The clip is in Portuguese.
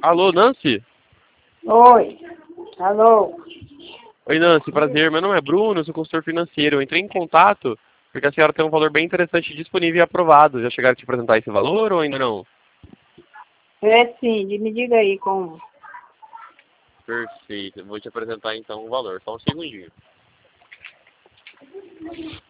Alô, Nancy? Oi. Alô. Oi, Nancy, prazer. Meu nome é Bruno, eu sou consultor financeiro. Eu entrei em contato porque a senhora tem um valor bem interessante disponível e aprovado. Já chegaram a te apresentar esse valor ou ainda não? É sim, me diga aí como. Perfeito. Eu vou te apresentar então o valor. Só um segundinho.